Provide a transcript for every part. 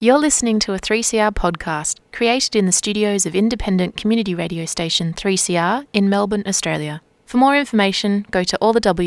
You're listening to a 3CR podcast created in the studios of independent community radio station 3CR in Melbourne, Australia. For more information, go to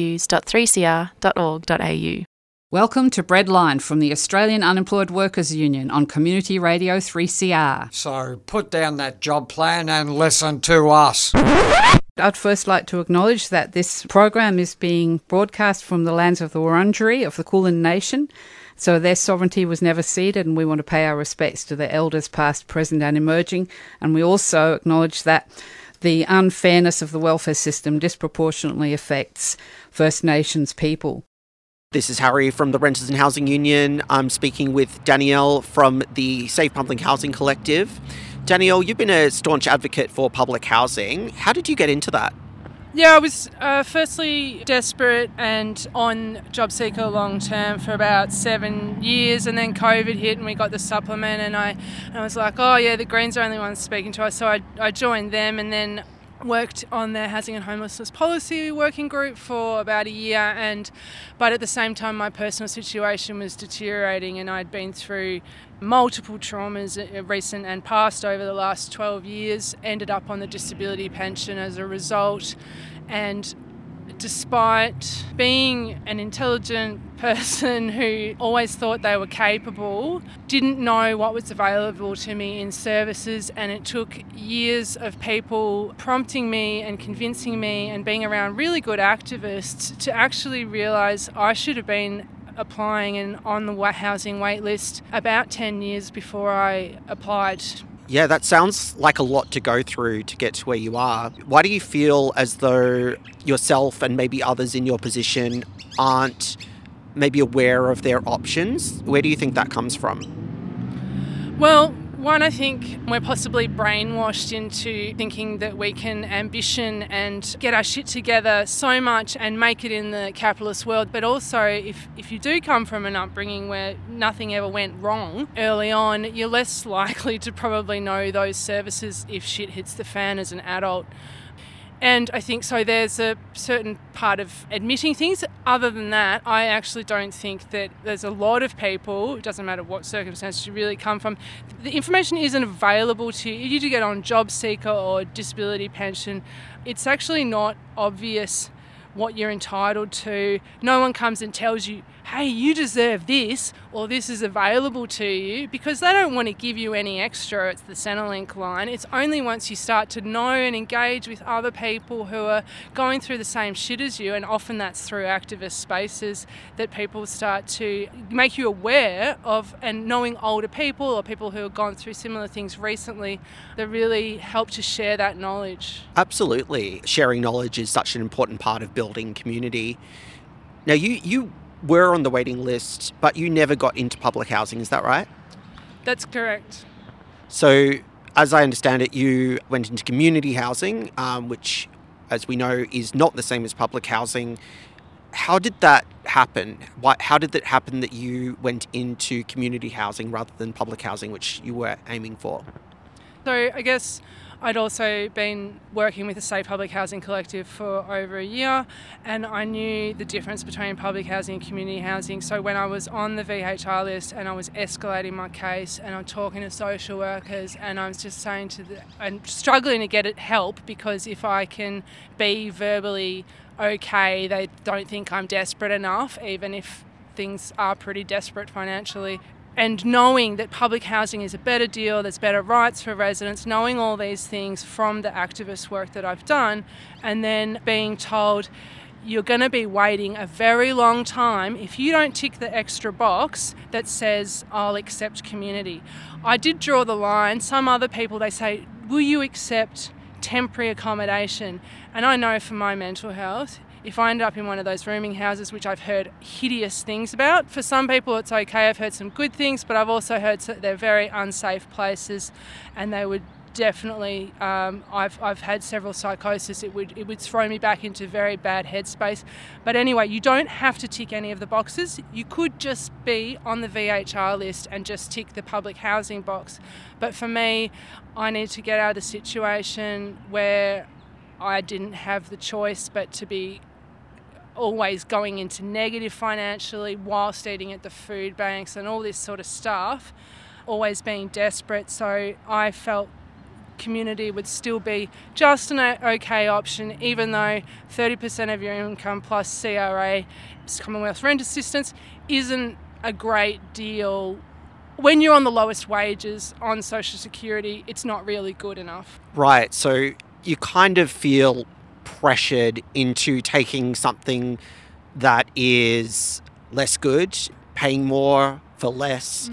allthews.3cr.org.au. Welcome to Breadline from the Australian Unemployed Workers Union on Community Radio 3CR. So put down that job plan and listen to us. I'd first like to acknowledge that this program is being broadcast from the lands of the Wurundjeri of the Kulin Nation. So their sovereignty was never ceded, and we want to pay our respects to their elders past, present and emerging. And we also acknowledge that the unfairness of the welfare system disproportionately affects First Nations people. This is Harry from the Renters and Housing Union. I'm speaking with Danielle from the Safe Public Housing Collective. Danielle, you've been a staunch advocate for public housing. How did you get into that? Yeah, I was firstly desperate and on JobSeeker long term for about 7 years, and then COVID hit and we got the supplement, and I was like, oh yeah, the Greens are the only ones speaking to us, so I joined them and then worked on their housing and homelessness policy working group for about a year, but at the same time my personal situation was deteriorating, and I'd been through multiple traumas, recent and past, over the last 12 years, ended up on the disability pension as a result. And despite being an intelligent person who always thought they were capable, didn't know what was available to me in services, and it took years of people prompting me and convincing me and being around really good activists to actually realise I should have been applying and on the housing wait list about 10 years before I applied. Yeah, that sounds like a lot to go through to get to where you are. Why do you feel as though yourself and maybe others in your position aren't maybe aware of their options? Where do you think that comes from? Well, one, I think we're possibly brainwashed into thinking that we can ambition and get our shit together so much and make it in the capitalist world. But also, if you do come from an upbringing where nothing ever went wrong early on, you're less likely to probably know those services if shit hits the fan as an adult. And I think so there's a certain part of admitting things. Other than that, I actually don't think that there's a lot of people, it doesn't matter what circumstances you really come from, the information isn't available to you. You do get on JobSeeker or disability pension. It's actually not obvious what you're entitled to. No one comes and tells you, hey, you deserve this, or this is available to you, because they don't want to give you any extra. It's the Centrelink line. It's only once you start to know and engage with other people who are going through the same shit as you, and often that's through activist spaces, that people start to make you aware of, and knowing older people or people who have gone through similar things recently, that really help to share that knowledge. Absolutely. Sharing knowledge is such an important part of building community. Now, you were on the waiting list, but you never got into public housing, is that right? That's correct. So, as I understand it, you went into community housing, which, as we know, is not the same as public housing. How did that happen? How did it happen that you went into community housing rather than public housing, which you were aiming for? So, I guess I'd also been working with the Safe Public Housing Collective for over a year, and I knew the difference between public housing and community housing. So when I was on the VHR list and I was escalating my case and I'm talking to social workers, and I was just saying I'm struggling to get help, because if I can be verbally okay, they don't think I'm desperate enough, even if things are pretty desperate financially. And knowing that public housing is a better deal, there's better rights for residents, knowing all these things from the activist work that I've done, and then being told you're going to be waiting a very long time if you don't tick the extra box that says I'll accept community. I did draw the line. Some other people, they say, will you accept temporary accommodation? And I know for my mental health, if I end up in one of those rooming houses, which I've heard hideous things about, for some people it's okay. I've heard some good things, but I've also heard they're very unsafe places, and they would definitely, I've had several psychosis. It would throw me back into very bad headspace. But anyway, you don't have to tick any of the boxes. You could just be on the VHR list and just tick the public housing box. But for me, I need to get out of the situation where I didn't have the choice but to be always going into negative financially whilst eating at the food banks and all this sort of stuff. always being desperate. So I felt community would still be just an okay option, even though 30% of your income plus CRA, Commonwealth Rent Assistance, isn't a great deal. When you're on the lowest wages on Social Security, it's not really good enough. Right, so you kind of feel pressured into taking something that is less good, paying more for less.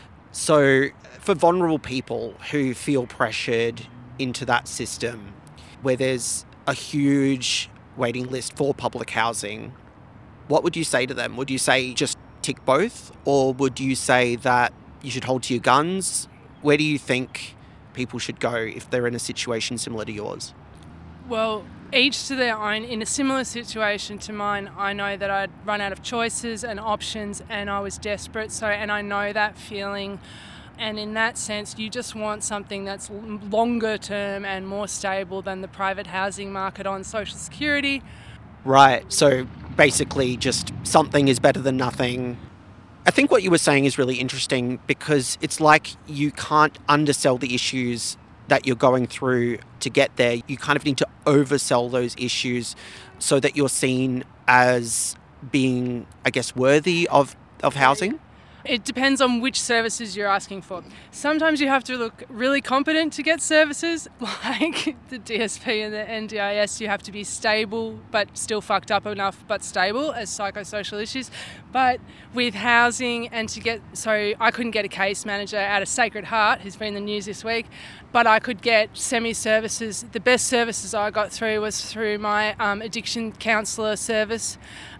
So for vulnerable people who feel pressured into that system where there's a huge waiting list for public housing, what would you say to them? Would you say just tick both, or would you say that you should hold to your guns? Where do you think people should go if they're in a situation similar to yours? Well, each to their own. In a similar situation to mine, I know that I'd run out of choices and options and I was desperate. And I know that feeling. And in that sense, you just want something that's longer term and more stable than the private housing market on Social Security. Right, so basically just something is better than nothing. I think what you were saying is really interesting because it's like you can't undersell the issues that you're going through to get there. You kind of need to oversell those issues so that you're seen as being, I guess, worthy of housing. It depends on which services you're asking for. Sometimes you have to look really competent to get services, like the DSP and the NDIS. You have to be stable, but still fucked up enough, but stable as psychosocial issues. But with housing so I couldn't get a case manager out of Sacred Heart, who's been in the news this week, but I could get semi-services. The best services I got through was through my addiction counsellor service,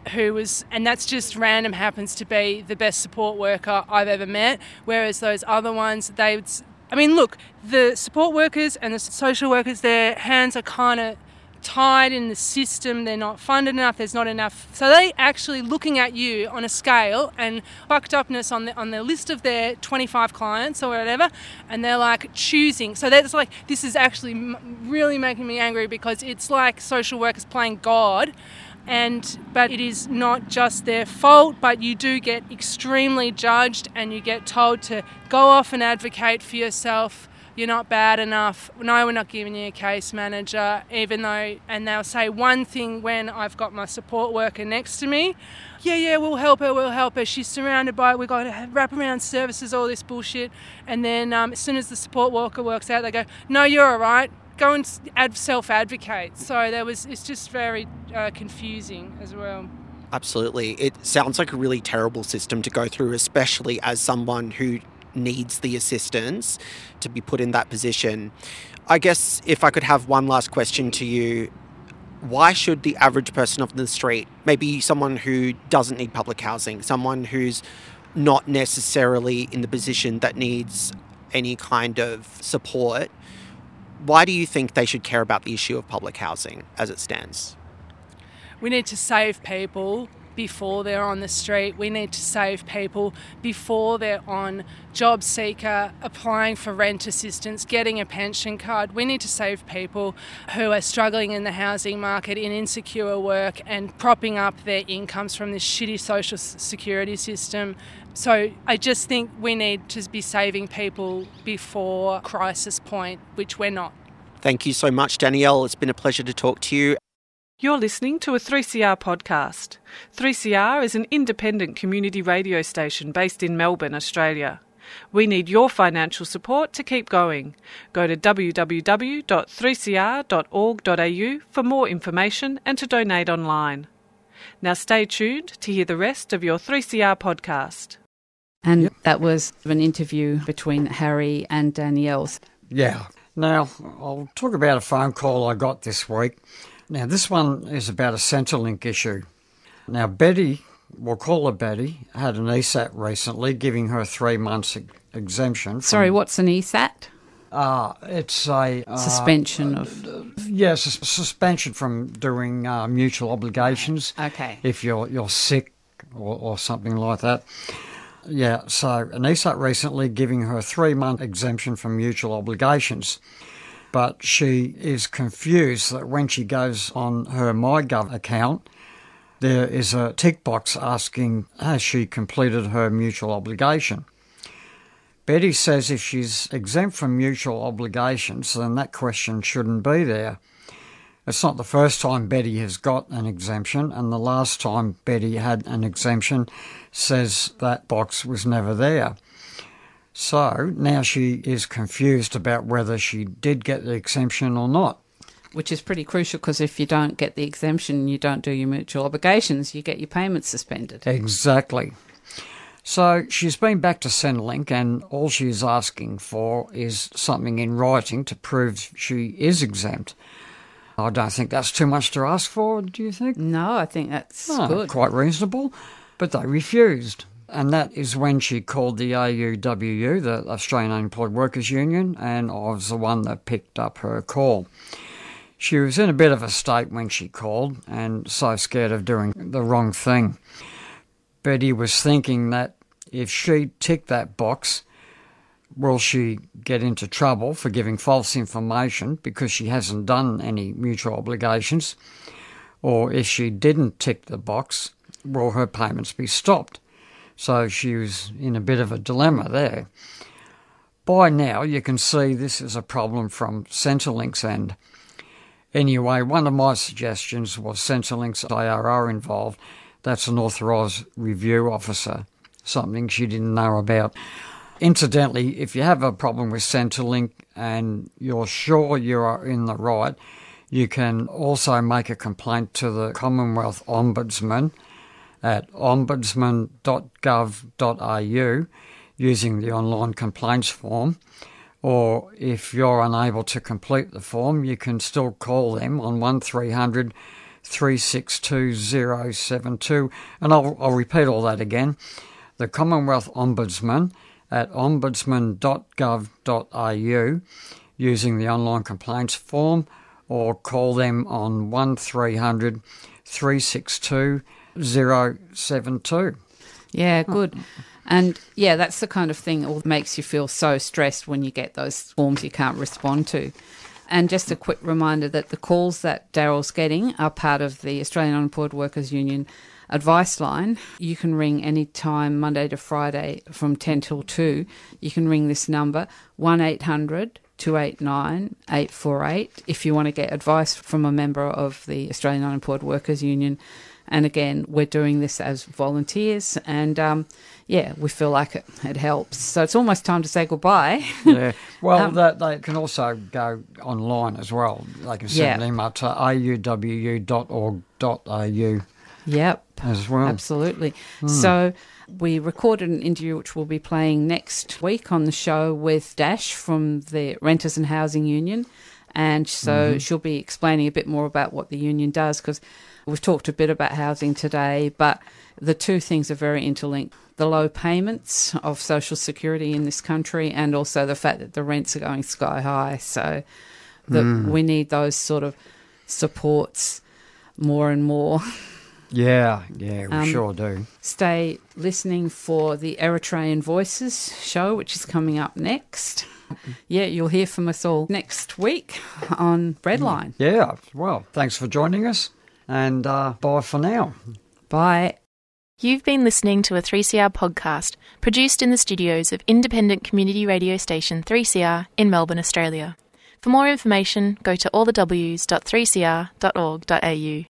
and that's just random, happens to be the best support worker I've ever met, whereas those other ones, look, the support workers and the social workers, their hands are kind of tied in the system, they're not funded enough, there's not enough, so they actually looking at you on a scale and fucked upness on the list of their 25 clients or whatever, and they're like choosing. So that's like, this is actually really making me angry because it's like social workers playing God. But it is not just their fault, but you do get extremely judged and you get told to go off and advocate for yourself. You're not bad enough. No, we're not giving you a case manager, and they'll say one thing when I've got my support worker next to me. Yeah, we'll help her. She's surrounded by, we've got wraparound services, all this bullshit. And then as soon as the support worker works out, they go, no, you're all right. Go and self-advocate. So it's just very confusing as well. Absolutely. It sounds like a really terrible system to go through, especially as someone who needs the assistance to be put in that position. I guess if I could have one last question to you, why should the average person off the street, maybe someone who doesn't need public housing, someone who's not necessarily in the position that needs any kind of support, why do you think they should care about the issue of public housing as it stands? We need to save people before they're on the street. We need to save people before they're on job seeker, applying for rent assistance, getting a pension card. We need to save people who are struggling in the housing market, in insecure work, and propping up their incomes from this shitty social security system. So I just think we need to be saving people before crisis point, which we're not. Thank you so much, Danielle. It's been a pleasure to talk to you. You're listening to a 3CR podcast. 3CR is an independent community radio station based in Melbourne, Australia. We need your financial support to keep going. Go to www.3cr.org.au for more information and to donate online. Now stay tuned to hear the rest of your 3CR podcast. And that was an interview between Harry and Danielle. Yeah. Now, I'll talk about a phone call I got this week. Now, this one is about a Centrelink issue. Now, Betty, we'll call her Betty, had an ESAT recently, giving her 3 months exemption. Sorry, what's an ESAT? It's a... suspension of... Yes, suspension from doing mutual obligations. Okay. If you're sick or something like that. Yeah, so an ESAT recently giving her a 3-month exemption from mutual obligations. But she is confused that when she goes on her MyGov account, there is a tick box asking, has she completed her mutual obligation? Betty says if she's exempt from mutual obligations, then that question shouldn't be there. It's not the first time Betty has got an exemption, and the last time Betty had an exemption says that box was never there. So now she is confused about whether she did get the exemption or not. Which is pretty crucial, because if you don't get the exemption, you don't do your mutual obligations, you get your payments suspended. Exactly. So she's been back to Centrelink, and all she's asking for is something in writing to prove she is exempt. I don't think that's too much to ask for, do you think? No, I think that's good. Quite reasonable. But they refused. And that is when she called the AUWU, the Australian Unemployed Workers Union, and I was the one that picked up her call. She was in a bit of a state when she called, and so scared of doing the wrong thing. Betty was thinking that if she ticked that box, will she get into trouble for giving false information because she hasn't done any mutual obligations? Or if she didn't tick the box, will her payments be stopped? So she was in a bit of a dilemma there. By now, you can see this is a problem from Centrelink's end. Anyway, one of my suggestions was Centrelink's ARO involved. That's an authorised review officer, something she didn't know about. Incidentally, if you have a problem with Centrelink and you're sure you are in the right, you can also make a complaint to the Commonwealth Ombudsman at ombudsman.gov.au using the online complaints form. Or if you're unable to complete the form, you can still call them on 1300 362 072. And I'll repeat all that again. The Commonwealth Ombudsman at ombudsman.gov.au using the online complaints form, or call them on 1300 362 072. Yeah, good. And yeah, that's the kind of thing that makes you feel so stressed when you get those forms you can't respond to. And just a quick reminder that the calls that Daryl's getting are part of the Australian Unemployed Workers Union advice line. You can ring any time, Monday to Friday, from 10 till 2. You can ring this number, 1800 289 848, if you want to get advice from a member of the Australian Unemployed Workers Union. And again, we're doing this as volunteers, and we feel like it helps. So it's almost time to say goodbye. Yeah. Well, they can also go online as well. They can send an email to auwu.org.au. Yep. As well. Absolutely. So we recorded an interview which we'll be playing next week on the show with Dash from the Renters and Housing Union. And so she'll be explaining a bit more about what the union does, because we've talked a bit about housing today, but the two things are very interlinked. The low payments of Social Security in this country, and also the fact that the rents are going sky high. So we need those sort of supports more and more. Yeah, we sure do. Stay listening for the Eritrean Voices show, which is coming up next. Yeah, you'll hear from us all next week on Breadline. Yeah, well, thanks for joining us, and bye for now. Bye. You've been listening to a 3CR podcast produced in the studios of independent community radio station 3CR in Melbourne, Australia. For more information, go to allthews.3cr.org.au.